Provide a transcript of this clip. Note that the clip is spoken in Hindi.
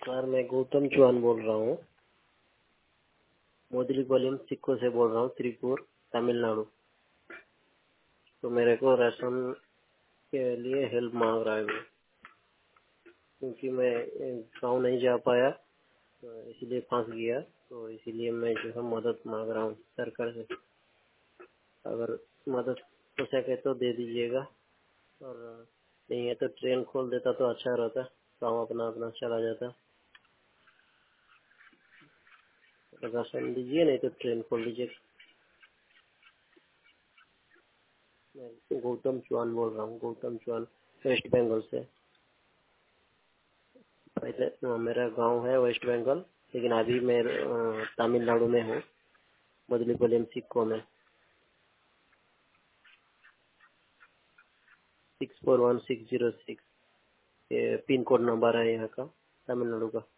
सर, मैं गौतम चौहान बोल रहा हूँ। मोदीपालम सिक्को से बोल रहा हूँ, त्रिपुर, तमिलनाडु। तो मेरे को राशन के लिए हेल्प मांग रहा है मैं, क्योंकि मैं गाँव नहीं जा पाया, तो इसीलिए फंस गया। तो इसीलिए मैं जो है मदद मांग रहा हूँ सरकार से। अगर मदद हो सके तो दे दीजिएगा, और नहीं है तो ट्रेन खोल देता तो अच्छा रहता, गाँव अपना अपना चला जाता। राशन दीजिए, नहीं तो ट्रेन खोल दीजिए। मैं गौतम चौहान बोल रहा हूँ, गौतम चौहान, वेस्ट बंगाल से। पहले मेरा गांव है वेस्ट बंगाल, लेकिन अभी मैं तमिलनाडु में हूँ, मदलीपालम सिक्को में। 641606 पिन कोड नंबर है यहाँ का, तमिलनाडु का।